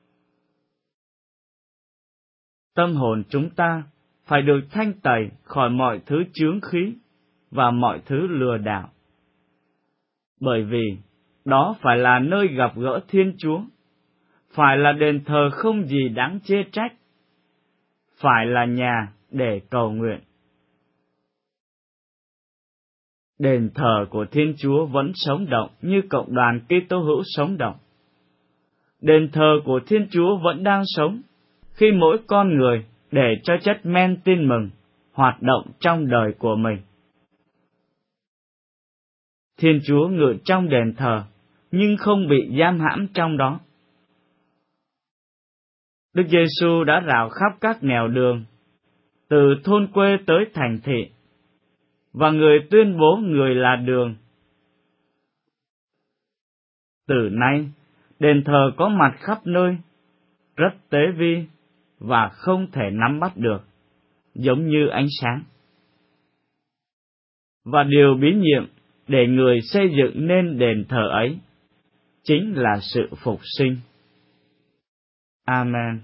Tâm hồn chúng ta phải được thanh tẩy khỏi mọi thứ chướng khí và mọi thứ lừa đảo. Bởi vì đó phải là nơi gặp gỡ Thiên Chúa, phải là đền thờ không gì đáng chê trách, phải là nhà để cầu nguyện. Đền thờ của Thiên Chúa vẫn sống động như cộng đoàn Kitô hữu sống động. Đền thờ của Thiên Chúa vẫn đang sống khi mỗi con người để cho chất men tin mừng hoạt động trong đời của mình. Thiên Chúa ngự trong đền thờ, nhưng không bị giam hãm trong đó. Đức Giêsu đã rào khắp các nẻo đường, từ thôn quê tới thành thị, và người tuyên bố người là đường. Từ nay, đền thờ có mặt khắp nơi, rất tế vi và không thể nắm bắt được, giống như ánh sáng. Và điều bí nhiệm để người xây dựng nên đền thờ ấy chính là sự phục sinh. Amen.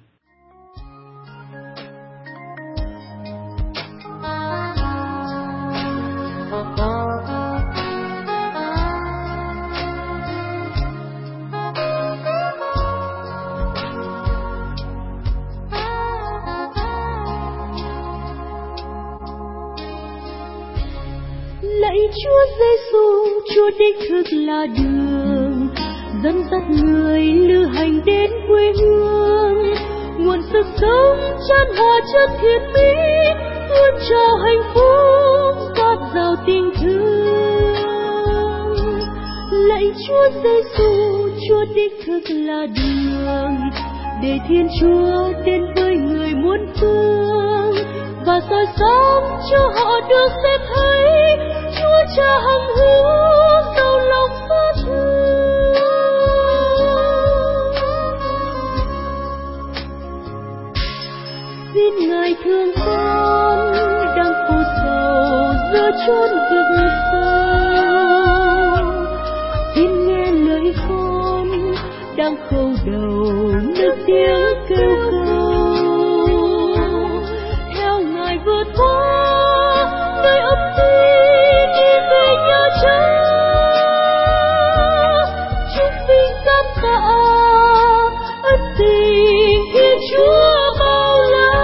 Lạy Chúa Giêsu, Chúa đích thực là đường, dẫn dắt người lữ hành đến quê hương, nguồn sức sống chan hòa chất thiện mỹ, tuôn trào hạnh phúc dạt dào tình thương. Lạy Chúa Giêsu, Chúa đích thực là đường, để Thiên Chúa đến với người muôn phương, và soi sáng cho họ được xem thấy Chúa Cha hằng hữu giàu lòng xót thương. Xin Ngài thương con đang khổ sầu giữa chốn vực sâu, xin nghe lời con đang khâu đầu nước tiếng kêu cầu, theo Ngài vượt qua nơi âm ti đi về nhà Cha. Chúng mình cảm tạ ân tình Thiên Chúa bao la.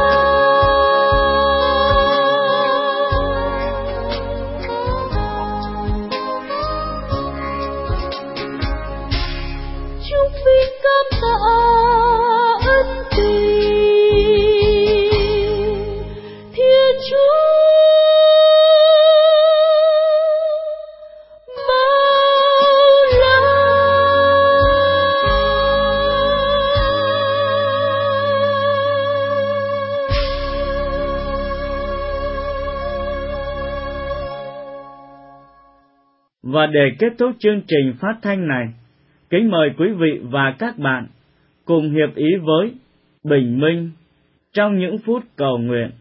Chúng mình cảm tạ ân tình Thiên Chúa bao la. Và để kết thúc chương trình phát thanh này, kính mời quý vị và các bạn cùng hiệp ý với Bình Minh trong những phút cầu nguyện.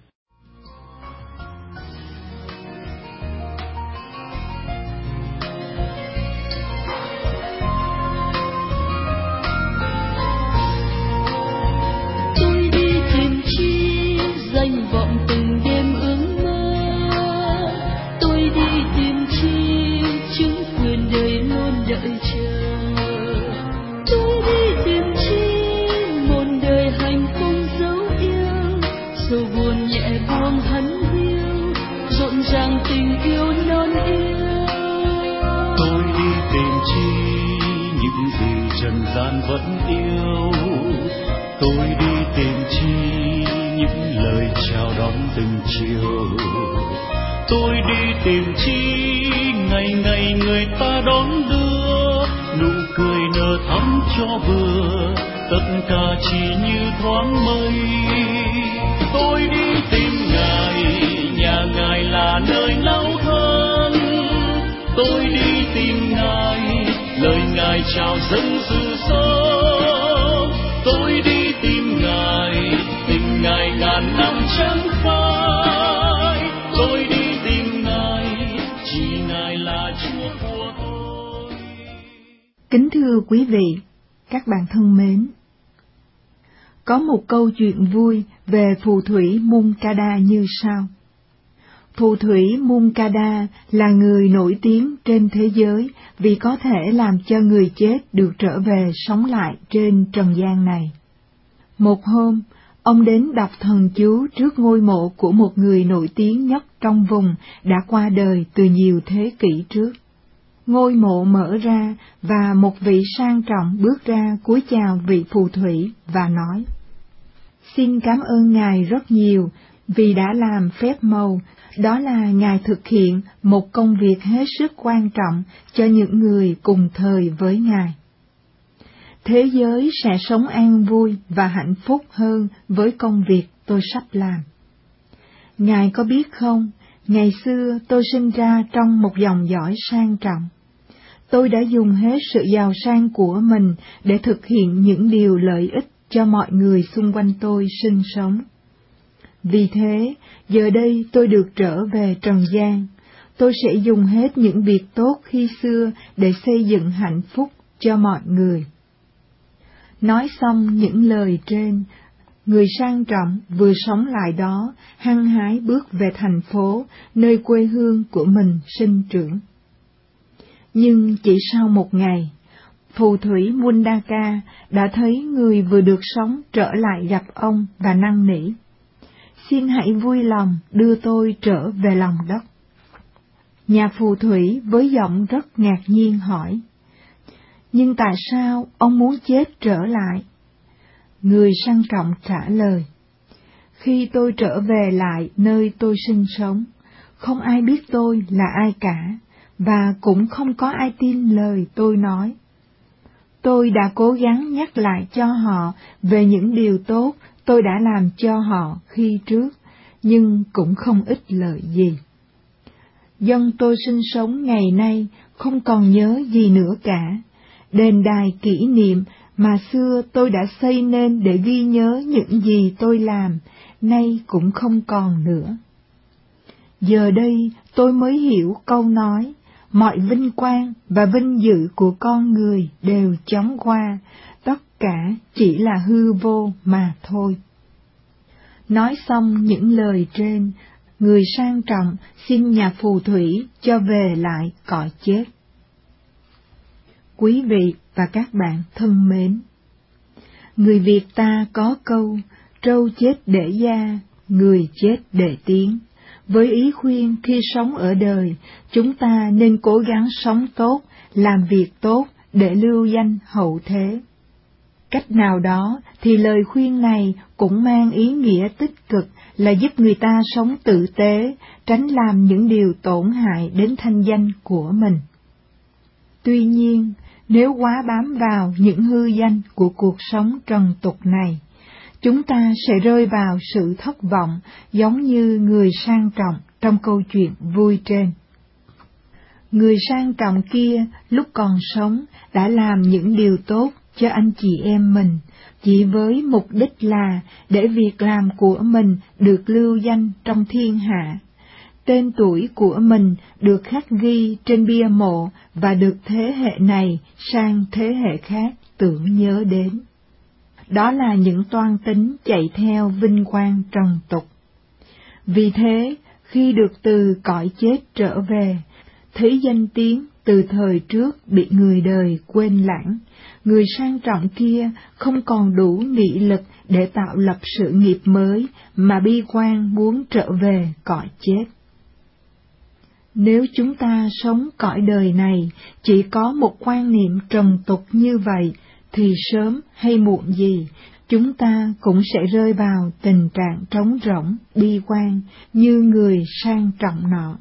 Tôi đi tìm chi danh vọng từng đêm ước mơ, tôi đi tìm chi chứng quyền đời luôn đợi chờ, tôi đi tìm chi một đời hạnh phúc dấu yêu, sầu buồn nhẹ buông hắn hiu, rộn ràng tình yêu non yêu. Tôi đi tìm chi những gì trần gian vẫn yêu, tôi đi tìm chi những lời chào đón từng chiều, tôi đi tìm chi ngày ngày người ta đón đưa nụ cười nở thắm cho vừa, tất cả chỉ như thoáng mây. Tôi đi tìm Ngài, nhà Ngài là nơi náo thân, tôi đi tìm Ngài, lời Ngài chào dâng sự sống. Tôi đi tìm Ngài, tình Ngài ngàn năm chẳng phai. Tôi đi tìm Ngài, chỉ Ngài là Chúa của tôi. Kính thưa quý vị, các bạn thân mến, có một câu chuyện vui về phù thủy Munkada như sau. Phù thủy Munkada là người nổi tiếng trên thế giới vì có thể làm cho người chết được trở về sống lại trên trần gian này. Một hôm, ông đến đọc thần chú trước ngôi mộ của một người nổi tiếng nhất trong vùng đã qua đời từ nhiều thế kỷ trước. Ngôi mộ mở ra và một vị sang trọng bước ra cúi chào vị phù thủy và nói: Xin cảm ơn Ngài rất nhiều vì đã làm phép màu, đó là Ngài thực hiện một công việc hết sức quan trọng cho những người cùng thời với Ngài. Thế giới sẽ sống an vui và hạnh phúc hơn với công việc tôi sắp làm. Ngài có biết không, ngày xưa tôi sinh ra trong một dòng dõi sang trọng. Tôi đã dùng hết sự giàu sang của mình để thực hiện những điều lợi ích cho mọi người xung quanh tôi sinh sống. Vì thế, giờ đây tôi được trở về trần gian. Tôi sẽ dùng hết những việc tốt khi xưa để xây dựng hạnh phúc cho mọi người. Nói xong những lời trên, người sang trọng vừa sống lại đó, hăng hái bước về thành phố, nơi quê hương của mình sinh trưởng. Nhưng chỉ sau một ngày, phù thủy Mundaka đã thấy người vừa được sống trở lại gặp ông và năn nỉ: Xin hãy vui lòng đưa tôi trở về lòng đất. Nhà phù thủy với giọng rất ngạc nhiên hỏi: Nhưng tại sao ông muốn chết trở lại? Người sang trọng trả lời, khi tôi trở về lại nơi tôi sinh sống, không ai biết tôi là ai cả, và cũng không có ai tin lời tôi nói. Tôi đã cố gắng nhắc lại cho họ về những điều tốt tôi đã làm cho họ khi trước, nhưng cũng không ích lợi gì. Dân tôi sinh sống ngày nay không còn nhớ gì nữa cả. Đền đài kỷ niệm mà xưa tôi đã xây nên để ghi nhớ những gì tôi làm, nay cũng không còn nữa. Giờ đây tôi mới hiểu câu nói, mọi vinh quang và vinh dự của con người đều chóng qua, tất cả chỉ là hư vô mà thôi. Nói xong những lời trên, người sang trọng xin nhà phù thủy cho về lại cõi chết. Quý vị và các bạn thân mến, người Việt ta có câu, trâu chết để da, người chết để tiếng. Với ý khuyên khi sống ở đời, chúng ta nên cố gắng sống tốt, làm việc tốt để lưu danh hậu thế. Cách nào đó thì lời khuyên này cũng mang ý nghĩa tích cực là giúp người ta sống tử tế, tránh làm những điều tổn hại đến thanh danh của mình. Tuy nhiên, nếu quá bám vào những hư danh của cuộc sống trần tục này, chúng ta sẽ rơi vào sự thất vọng giống như người sang trọng trong câu chuyện vui trên. Người sang trọng kia lúc còn sống đã làm những điều tốt cho anh chị em mình, chỉ với mục đích là để việc làm của mình được lưu danh trong thiên hạ. Tên tuổi của mình được khắc ghi trên bia mộ và được thế hệ này sang thế hệ khác tưởng nhớ đến. Đó là những toan tính chạy theo vinh quang trần tục. Vì thế, khi được từ cõi chết trở về, thấy danh tiếng từ thời trước bị người đời quên lãng, người sang trọng kia không còn đủ nghị lực để tạo lập sự nghiệp mới mà bi quan muốn trở về cõi chết. Nếu chúng ta sống cõi đời này chỉ có một quan niệm trần tục như vậy, thì sớm hay muộn gì, chúng ta cũng sẽ rơi vào tình trạng trống rỗng, bi quan như người sang trọng nọ.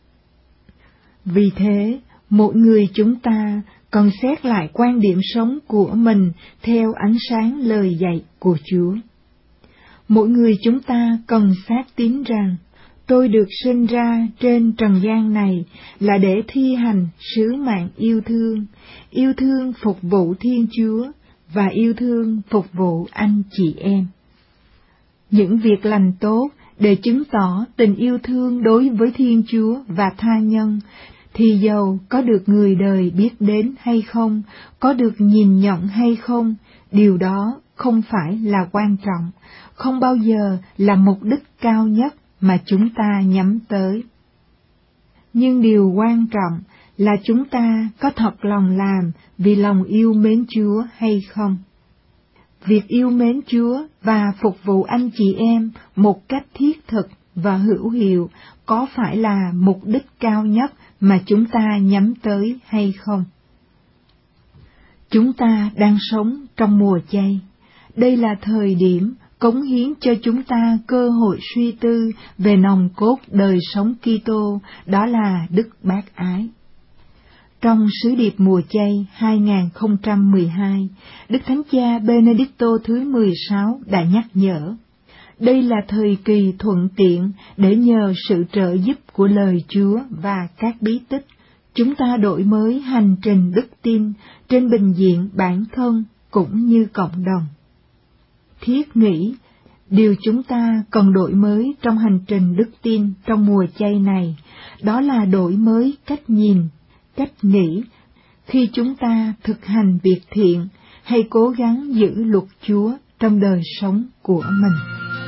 Vì thế, mỗi người chúng ta cần xét lại quan điểm sống của mình theo ánh sáng lời dạy của Chúa. Mỗi người chúng ta cần xác tín rằng, tôi được sinh ra trên trần gian này là để thi hành sứ mạng yêu thương phục vụ Thiên Chúa và yêu thương phục vụ anh chị em. Những việc lành tốt để chứng tỏ tình yêu thương đối với Thiên Chúa và tha nhân, thì dầu có được người đời biết đến hay không, có được nhìn nhận hay không, điều đó không phải là quan trọng, không bao giờ là mục đích cao nhất mà chúng ta nhắm tới. Nhưng điều quan trọng là chúng ta có thật lòng làm vì lòng yêu mến Chúa hay không. Việc yêu mến Chúa và phục vụ anh chị em một cách thiết thực và hữu hiệu có phải là mục đích cao nhất mà chúng ta nhắm tới hay không? Chúng ta đang sống trong mùa chay. Đây là thời điểm cống hiến cho chúng ta cơ hội suy tư về nòng cốt đời sống Kitô, đó là đức bác ái. Trong sứ điệp mùa chay 2012, Đức Thánh Cha Benedicto thứ 16 đã nhắc nhở, đây là thời kỳ thuận tiện để nhờ sự trợ giúp của lời Chúa và các bí tích, chúng ta đổi mới hành trình đức tin trên bình diện bản thân cũng như cộng đồng. Thiết nghĩ, điều chúng ta cần đổi mới trong hành trình đức tin trong mùa chay này, đó là đổi mới cách nhìn, cách nghĩ, khi chúng ta thực hành việc thiện hay cố gắng giữ luật Chúa trong đời sống của mình.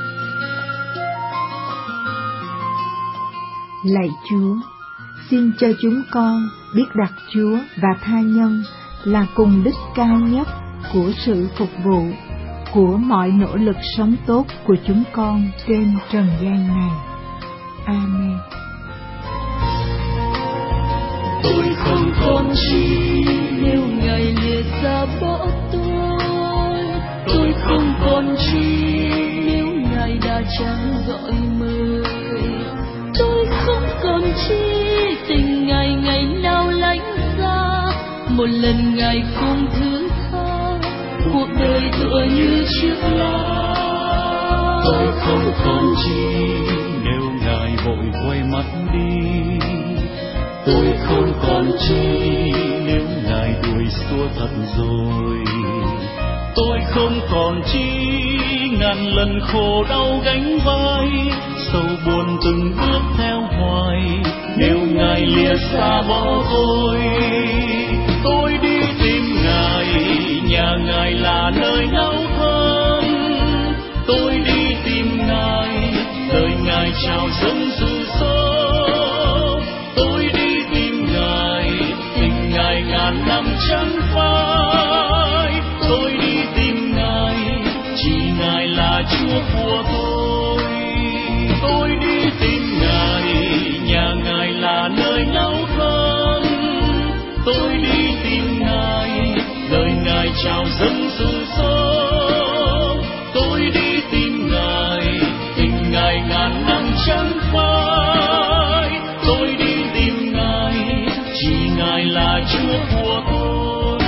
Lạy Chúa, xin cho chúng con biết đặt Chúa và tha nhân là cùng đích cao nhất của sự phục vụ, của mọi nỗ lực sống tốt của chúng con trên trần gian này. Amen. Tôi không còn chi nếu Ngài lìa xa bỏ tôi. Tôi không còn chi nếu Ngài đã chẳng gọi mời. Tôi không còn chi tình Ngài ngày nào lánh xa. Một lần Ngài không thứ tha, cuộc đời tựa như chiếc lá. Tôi không còn chi nếu Ngài vội quay mắt đi. Tôi không còn chi nếu Ngài đuổi xua thật rồi. Tôi không còn chi ngàn lần khổ đau gánh vai, sầu buồn từng bước theo hoài nếu Ngài lìa xa bỏ tôi. Tôi đi tìm Ngài, nhà Ngài là nơi náo thơm. Tôi đi tìm Ngài, lời Ngài chào dâng sự sống. Tôi đi tìm Ngài, tình Ngài ngàn năm chẳng phai. Tôi đi tìm Ngài, chỉ Ngài là Chúa của tôi. Tôi đi tìm Ngài, nhà Ngài là nơi náo thơm. Tôi đi tìm Ngài, lời Ngài chào dâng sự sống. Tôi đi tìm Ngài, tình Ngài ngàn năm chẳng phai. Tôi đi tìm Ngài, chỉ Ngài là Chúa của tôi.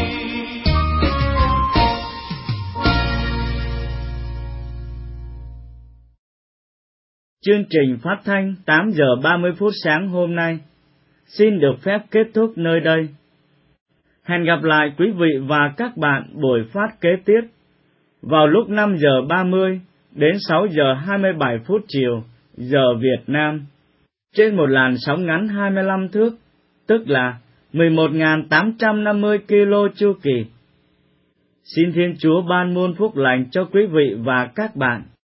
Chương trình phát thanh 8 giờ 30 phút sáng hôm nay xin được phép kết thúc nơi đây. Hẹn gặp lại quý vị và các bạn buổi phát kế tiếp vào lúc 5 giờ 30 đến 6 giờ 27 phút chiều giờ Việt Nam trên một làn sóng ngắn 25 thước, tức là 11.850 kilo chu kỳ. Xin Thiên Chúa ban muôn phúc lành cho quý vị và các bạn.